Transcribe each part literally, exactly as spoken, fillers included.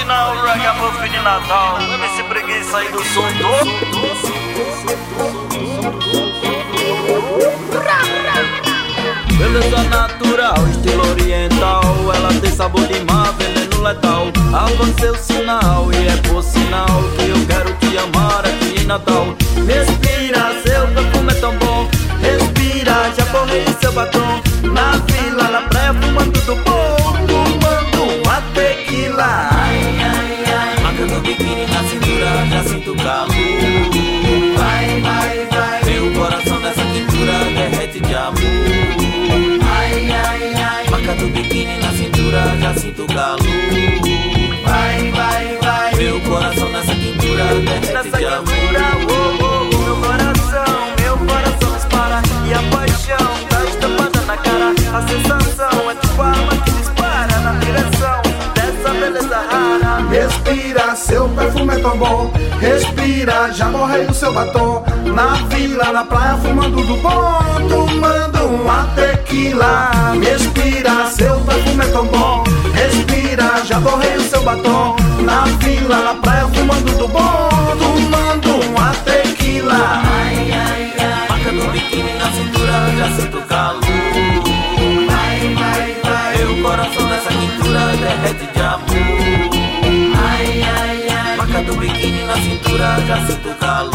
original, Ragamuffin de Natal. M C Preguiça aí do som todo. Beleza natural, estilo oriental. Ela tem sabor de mar, veneno letal. Avancei o sinal e é por sinal que eu quero te amar aqui em Natal. Respira, seu perfume é tão bom. Respira, já borrei seu batom. Na vila, na praia, fumando do bom. Fumando uma tequila. Ai, ai, ai, marca do biquíni na cintura, já sinto calor. Vai, vai, vai, meu coração nessa quintura derrete de amor. Ai, ai, ai, marca do biquíni na cintura, já sinto calor. Vai, vai, vai, meu coração nessa quintura derrete nessa de amor. Quintura, oh, oh, meu coração, meu coração dispara. E a paixão tá estampada na cara. A sensação é tipo a arma que dispara na direção dessa beleza rara. Respira, seu perfume é tão bom. Respira, já borrei o seu batom. Na vila, na praia, fumando do bom. Tomando uma tequila. Respira, seu perfume é tão bom. Respira, já borrei o seu batom. Na vila, na praia, fumando do bom. Tomando uma tequila. Ai, ai, ai, marca do biquíni na cintura, já sinto calor. Vai, vai, vai, meu coração nessa quintura derrete de amor. Ai, ai, ai, marca do biquíni na cintura, já sinto calor.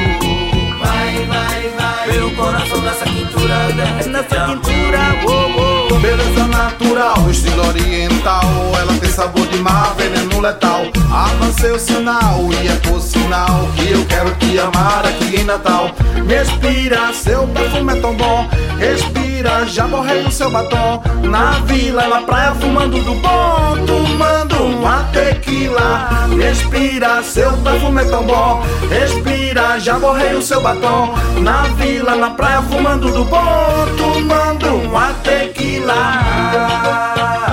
Vai, vai, vai, meu coração nessa quintura derrete de Nessa amor. quintura, oh, oh. Beleza natural, estilo oriental. Ela tem sabor de mar, veneno letal. Avancei o sinal e é por sinal que eu quero te amar aqui em Natal. Respira, seu perfume é tão bom. Respira, já borrei o seu batom. Na vila, na praia, fumando do bom. Tomando uma tequila. Respira, seu perfume é tão bom. Respira, já borrei o seu batom. Na vila, na praia, fumando do bom. Tomando uma tequila.